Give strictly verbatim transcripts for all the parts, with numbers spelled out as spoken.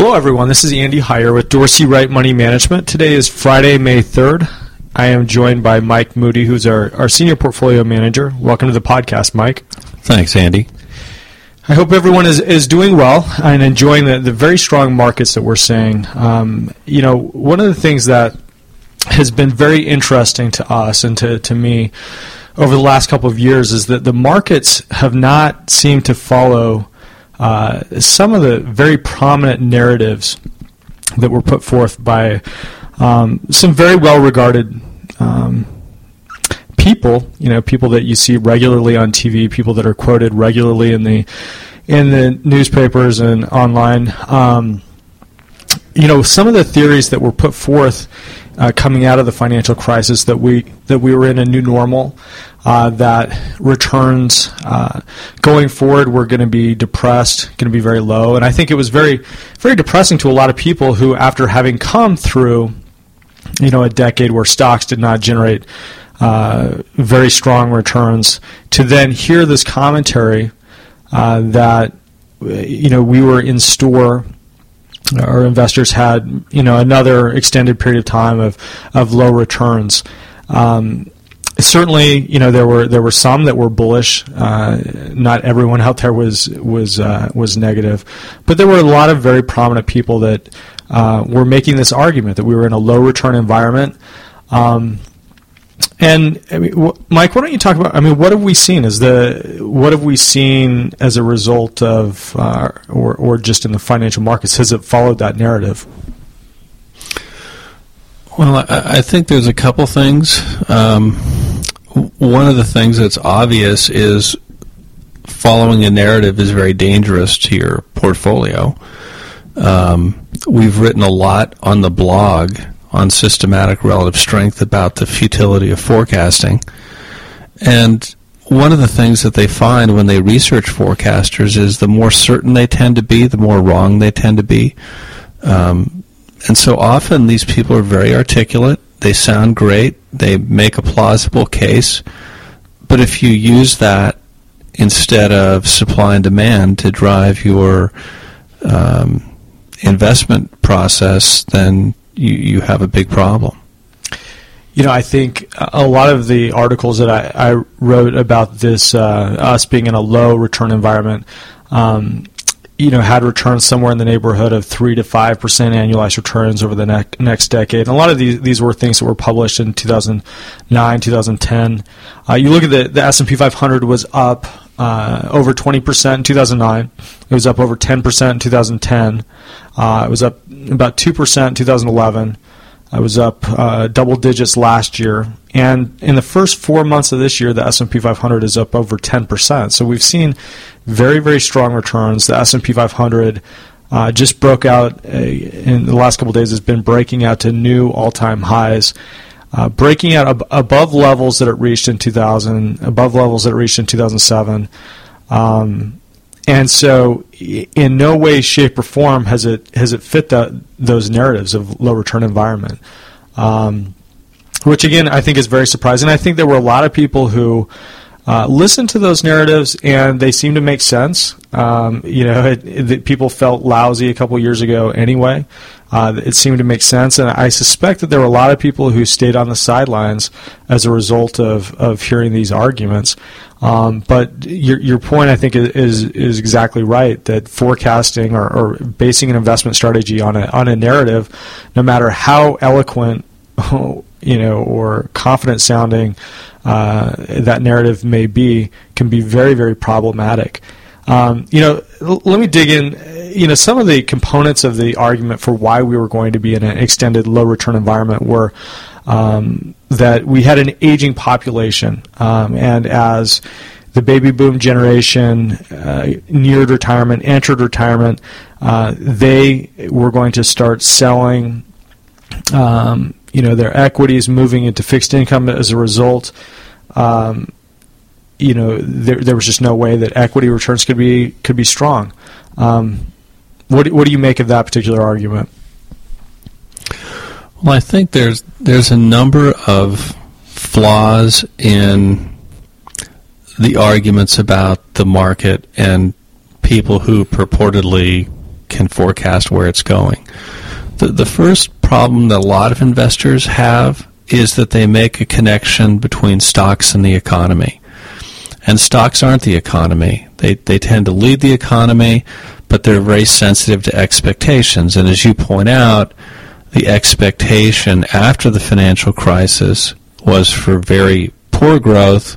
Hello, everyone. This is Andy Heyer with Dorsey Wright Money Management. Today is Friday, May third. I am joined by Mike Moody, who's our, our Senior Portfolio Manager. Welcome to the podcast, Mike. Thanks, Andy. I hope everyone is, is doing well and enjoying the, the very strong markets that we're seeing. Um, you know, one of the things that has been very interesting to us and to, to me over the last couple of years is that the markets have not seemed to follow uh, some of the very prominent narratives that were put forth by um, some very well-regarded um, people, you know, people that you see regularly on T V, people that are quoted regularly in the in the newspapers and online. Um, you know, some of the theories that were put forth uh, coming out of the financial crisis that we that we were in a new normal, uh, that returns uh, going forward were going to be depressed, going to be very low, and I think it was very very depressing to a lot of people who, after having come through, you know, a decade where stocks did not generate Uh, very strong returns, to then hear this commentary uh, that you know we were in store, our investors had you know another extended period of time of of low returns. Um, certainly, you know there were there were some that were bullish. Uh, not everyone out there was was uh, was negative, but there were a lot of very prominent people that uh, were making this argument that we were in a low return environment. Um, And I mean, wh- Mike, why don't you talk about? I mean, what have we seen? Is the what have we seen as a result of, uh, or or just in the financial markets? Has it followed that narrative? Well, I, I think there's a couple things. Um, one of the things that's obvious is following a narrative is very dangerous to your portfolio. Um, we've written a lot on the blog on systematic relative strength about the futility of forecasting. And one of the things that they find when they research forecasters is the more certain they tend to be, the more wrong they tend to be. Um, and so often these people are very articulate, they sound great, they make a plausible case, but if you use that instead of supply and demand to drive your um, investment process, then You, you have a big problem. You know, I think a lot of the articles that I, I wrote about this, uh, us being in a low return environment, um, you know, had returns somewhere in the neighborhood of three to five percent annualized returns over the ne- next decade. And a lot of these these were things that were published in two thousand nine, two thousand ten. Uh, you look at the the S and P five hundred was up uh, over twenty percent in two thousand nine. It was up over ten percent in two thousand ten. Uh, it was up about two percent in two thousand eleven. It was up uh, double digits last year. And in the first four months of this year, the S and P five hundred is up over ten percent. So we've seen very, very strong returns. The S and P five hundred uh, just broke out a, in the last couple of days, has been breaking out to new all-time highs, uh, breaking out ab- above levels that it reached in two thousand, above levels that it reached in two thousand seven. Um, And so, in no way, shape, or form has it has it fit the, those narratives of low return environment, um, which again I think is very surprising. I think there were a lot of people who uh, listened to those narratives and they seem to make sense. Um, you know, it, it, people felt lousy a couple years ago anyway. Uh, it seemed to make sense, and I suspect that there were a lot of people who stayed on the sidelines as a result of, of hearing these arguments. Um, but your your point, I think, is is exactly right. That forecasting or, or basing an investment strategy on a on a narrative, no matter how eloquent, you know, or confident sounding uh, that narrative may be, can be very, very problematic. Um, you know, l- let me dig in. You know, some of the components of the argument for why we were going to be in an extended low return environment were um, that we had an aging population, um, and as the baby boom generation uh, neared retirement, entered retirement, uh, they were going to start selling, um, you know, their equities, moving into fixed income as a result. Um, you know, there there was just no way that equity returns could be could be strong. Um, what what do you make of that particular argument? Well, I think there's there's a number of flaws in the arguments about the market and people who purportedly can forecast where it's going. The, the first problem that a lot of investors have is that they make a connection between stocks and the economy. And stocks aren't the economy. They they tend to lead the economy, but they're very sensitive to expectations. And as you point out, the expectation after the financial crisis was for very poor growth.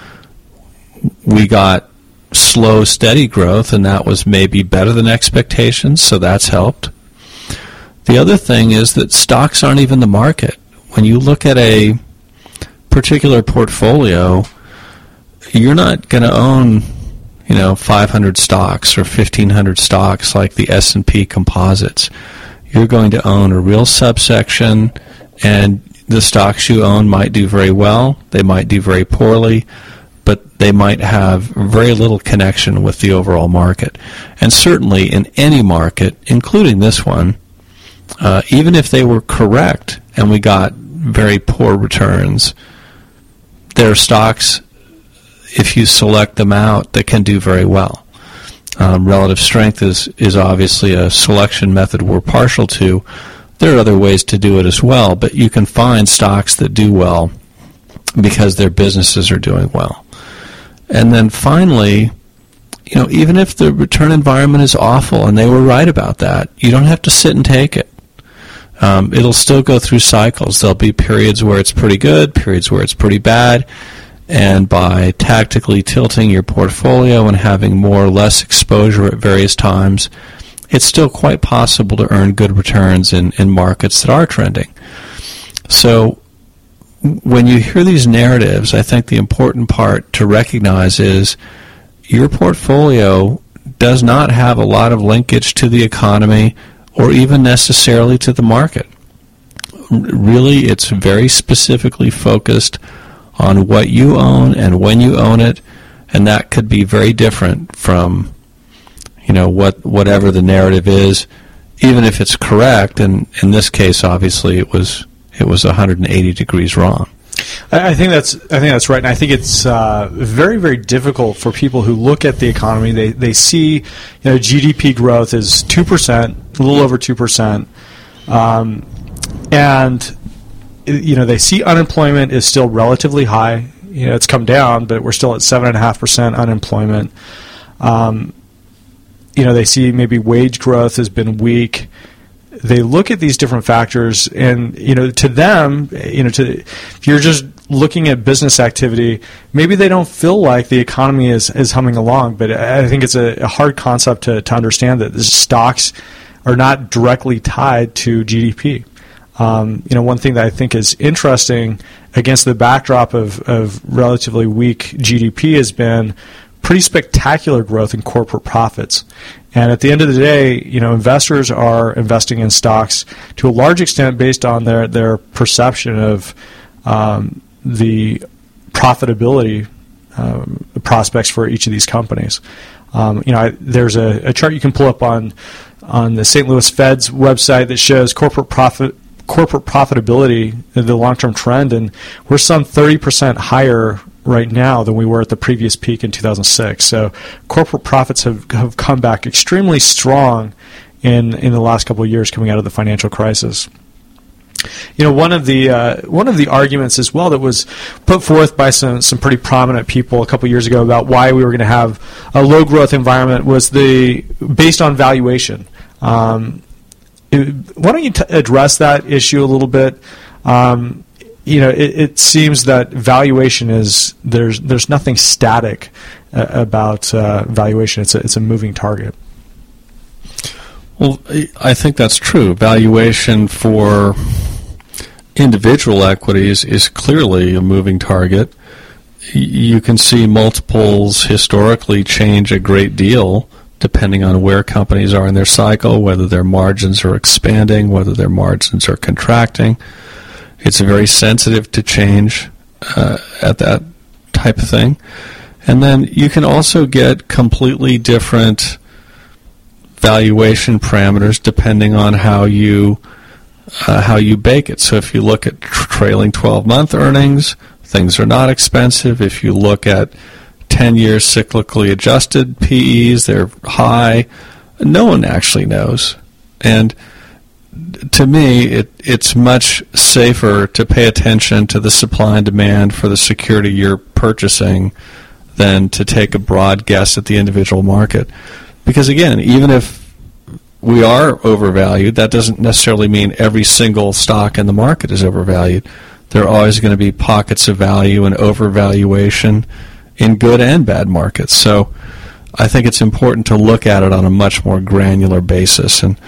We got slow, steady growth, and that was maybe better than expectations, so that's helped. The other thing is that stocks aren't even the market. When you look at a particular portfolio, you're not going to own, you know, five hundred stocks or fifteen hundred stocks like the S and P composites. You're going to own a real subsection, and the stocks you own might do very well, they might do very poorly, but they might have very little connection with the overall market. And certainly in any market, including this one, uh, even if they were correct and we got very poor returns, there are stocks, if you select them out, that can do very well. Um, relative strength is, is obviously a selection method we're partial to. There are other ways to do it as well, but you can find stocks that do well because their businesses are doing well. And then finally, you know, even if the return environment is awful, and they were right about that, you don't have to sit and take it. Um, it'll still go through cycles. There'll be periods where it's pretty good, periods where it's pretty bad, and by tactically tilting your portfolio and having more or less exposure at various times, it's still quite possible to earn good returns in, in markets that are trending. So when you hear these narratives, I think the important part to recognize is your portfolio does not have a lot of linkage to the economy or even necessarily to the market. Really, it's very specifically focused on what you own and when you own it, and that could be very different from, you know, what whatever the narrative is, even if it's correct. And in this case, obviously, it was it was one hundred eighty degrees wrong. I think that's I think that's right, and I think it's uh, very very difficult for people who look at the economy. They they see, you know, G D P growth is two percent, a little over two percent, um, and you know they see unemployment is still relatively high. You know, it's come down, but we're still at seven and a half percent unemployment. Um, you know, they see maybe wage growth has been weak. They look at these different factors, and you know, to them, you know, to if you're just looking at business activity, maybe they don't feel like the economy is, is humming along. But I think it's a, a hard concept to, to understand that the stocks are not directly tied to G D P. Um, you know, one thing that I think is interesting against the backdrop of, of relatively weak G D P has been pretty spectacular growth in corporate profits. And at the end of the day, you know, investors are investing in stocks to a large extent based on their, their perception of um, the profitability um, prospects for each of these companies. Um, you know, I, there's a, a chart you can pull up on on the Saint Louis Fed's website that shows corporate profit corporate profitability, the long-term trend, and we're some thirty percent higher right now than we were at the previous peak in two thousand six. So corporate profits have, have come back extremely strong in, in the last couple of years coming out of the financial crisis. You know, one of the uh, one of the arguments as well that was put forth by some, some pretty prominent people a couple of years ago about why we were going to have a low growth environment was the based on valuation. Um, it, why don't you t- address that issue a little bit? Um, you know, it, it seems that valuation is there's there's nothing static uh, about uh, valuation. It's a it's a moving target. Well, I think that's true. Valuation for individual equities is clearly a moving target. You can see multiples historically change a great deal depending on where companies are in their cycle, whether their margins are expanding, whether their margins are contracting. It's very sensitive to change uh, at that type of thing. And then you can also get completely different valuation parameters depending on how you uh, how you bake it. So if you look at tra- trailing twelve-month earnings, things are not expensive. If you look at ten-year cyclically adjusted P Es, they're high. No one actually knows. And to me, it, it's much safer to pay attention to the supply and demand for the security you're purchasing than to take a broad guess at the individual market. Because again, even if we are overvalued, that doesn't necessarily mean every single stock in the market is overvalued. There are always going to be pockets of value and overvaluation in good and bad markets. So I think it's important to look at it on a much more granular basis. And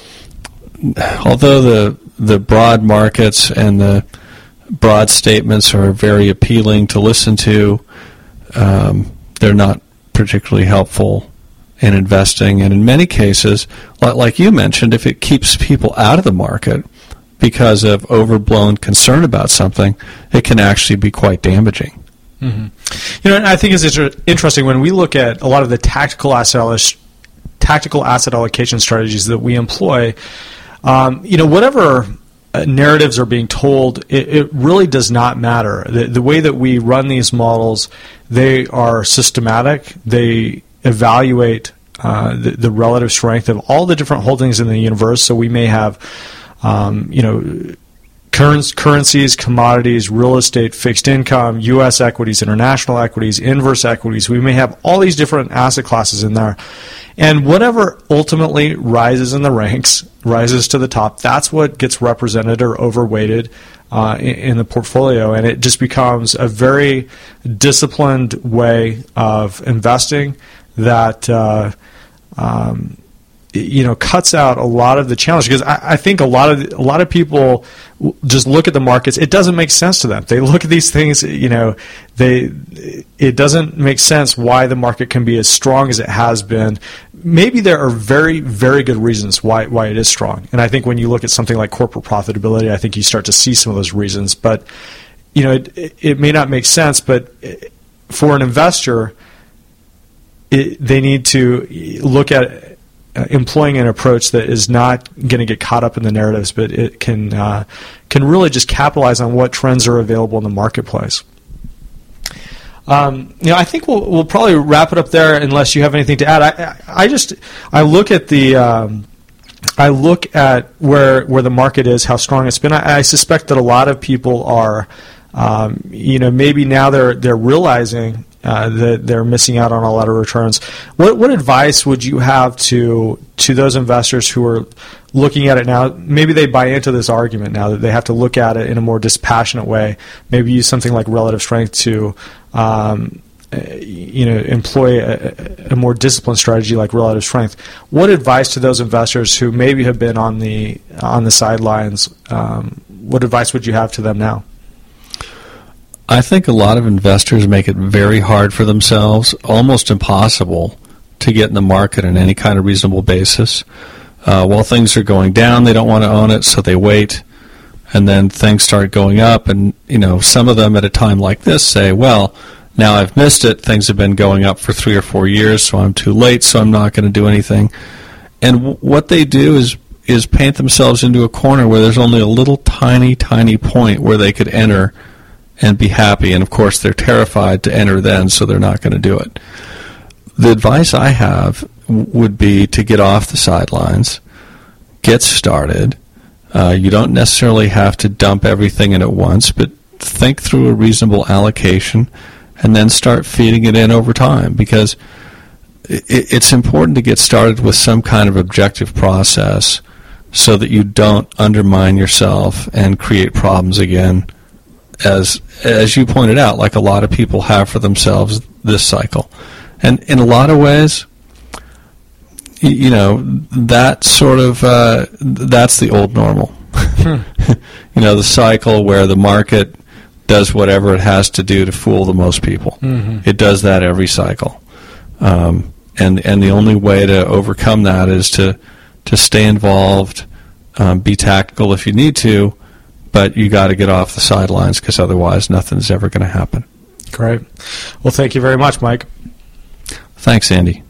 although the the broad markets and the broad statements are very appealing to listen to, um, they're not particularly helpful in investing. And in many cases, like you mentioned, if it keeps people out of the market because of overblown concern about something, it can actually be quite damaging. Mm-hmm. You know, and I think it's interesting when we look at a lot of the tactical asset tactical asset allocation strategies that we employ. Um, you know, whatever uh, narratives are being told, it, it really does not matter. The, the way that we run these models, they are systematic. They evaluate uh, the, the relative strength of all the different holdings in the universe. So we may have, um, you know, current, currencies, commodities, real estate, fixed income, U S equities, international equities, inverse equities. We may have all these different asset classes in there. And whatever ultimately rises in the ranks, rises to the top, that's what gets represented or overweighted uh, in, in the portfolio. And it just becomes a very disciplined way of investing that uh, um, you know cuts out a lot of the challenge. Because I, I think a lot of a lot of people just look at the markets. It doesn't make sense to them. They look at these things. You know, they it doesn't make sense why the market can be as strong as it has been. Maybe there are very, very good reasons why why it is strong. And I think when you look at something like corporate profitability, I think you start to see some of those reasons. But you know, it, it may not make sense. But for an investor, it, they need to look at uh, employing an approach that is not going to get caught up in the narratives, but it can uh, can really just capitalize on what trends are available in the marketplace. Um, you know, I think we'll we'll probably wrap it up there unless you have anything to add. I I just I look at the um, I look at where where the market is, how strong it's been. I, I suspect that a lot of people are, um, you know, maybe now they're they're realizing uh, that they're missing out on a lot of returns. What what advice would you have to to those investors who are looking at it now? Maybe they buy into this argument now that they have to look at it in a more dispassionate way. Maybe use something like relative strength to, um, you know, employ a, a more disciplined strategy like relative strength. What advice to those investors who maybe have been on the on the sidelines? Um, what advice would you have to them now? I think a lot of investors make it very hard for themselves, almost impossible, to get in the market on any kind of reasonable basis. Uh, while things are going down, they don't want to own it, so they wait. And then things start going up, and you know, some of them at a time like this say, well, now I've missed it. Things have been going up for three or four years, so I'm too late, so I'm not going to do anything. And w- what they do is is paint themselves into a corner where there's only a little tiny, tiny point where they could enter and be happy. And of course, they're terrified to enter then, so they're not going to do it. The advice I have would be to get off the sidelines, get started. Uh, you don't necessarily have to dump everything in at once, but think through a reasonable allocation and then start feeding it in over time, because it, it's important to get started with some kind of objective process so that you don't undermine yourself and create problems again, as as you pointed out, like a lot of people have for themselves this cycle. And in a lot of ways, you know, that sort of, uh, that's the old normal. You know, the cycle where the market does whatever it has to do to fool the most people. Mm-hmm. It does that every cycle. Um, and and the only way to overcome that is to, to stay involved, um, be tactical if you need to, but you got to get off the sidelines, because otherwise nothing's ever going to happen. Great. Well, thank you very much, Mike. Thanks, Andy.